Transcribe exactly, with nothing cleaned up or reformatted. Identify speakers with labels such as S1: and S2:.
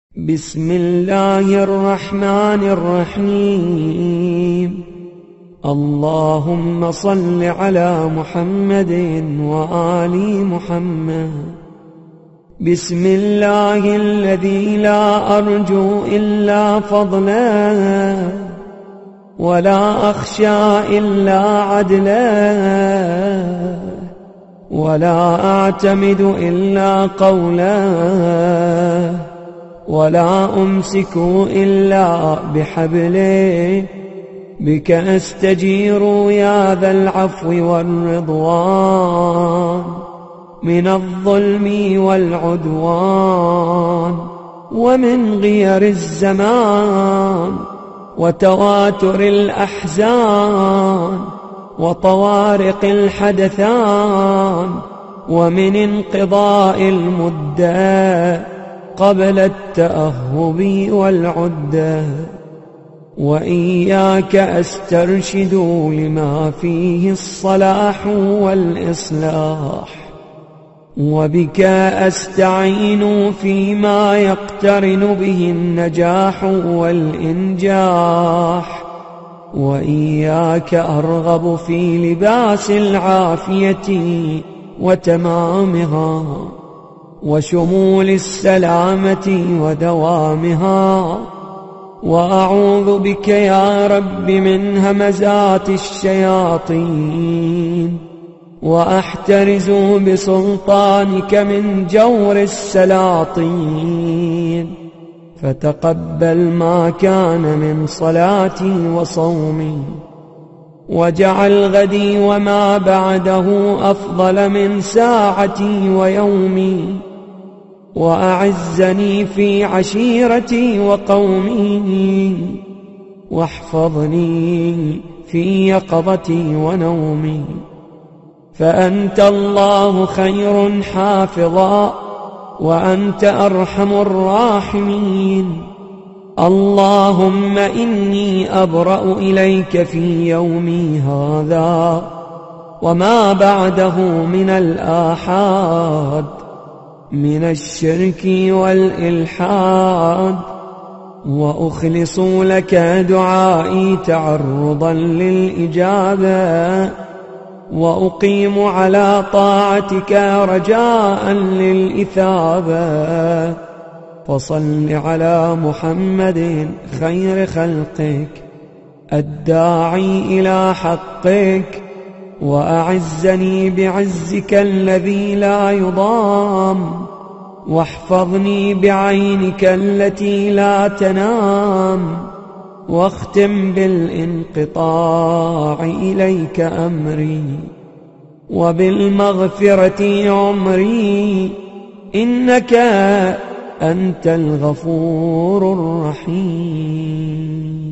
S1: بسم الله الرحمن الرحيم. اللهم صل على محمد وآل محمد. بسم الله الذي لا أرجو إلا فضلا ولا أخشى إلا عدلا ولا أعتمد إلا قولا ولا أمسك إلا بحبله. بك أستجير يا ذا العفو والرضوان من الظلم والعدوان ومن غير الزمان وتواتر الأحزان وطوارق الحدثان ومن انقضاء المدة قبل التأهب والعدة. وإياك أسترشد لما فيه الصلاح والإصلاح وبك أستعين فيما يقترن به النجاح والإنجاح. وإياك أرغب في لباس العافية وتمامها وشمول السلامة ودوامها. وأعوذ بك يا رب من همزات الشياطين وأحترز بسلطانك من جور السلاطين. فتقبل ما كان من صلاتي وصومي واجعل غدي وما بعده أفضل من ساعتي ويومي. وأعزني في عشيرتي وقومي واحفظني في يقظتي ونومي. فأنت الله خير حافظا وأنت أرحم الراحمين. اللهم إني أبرأ إليك في يومي هذا وما بعده من الآحاد من الشرك والإلحاد. وأخلص لك دعائي تعرضا للإجابة وأقيم على طاعتك رجاء للإثابة. فصل على محمد خير خلقك الداعي إلى حقك. وأعزني بعزك الذي لا يضام واحفظني بعينك التي لا تنام. واختم بالانقطاع إليك أمري وبالمغفرة عمري إنك أنت الغفور الرحيم.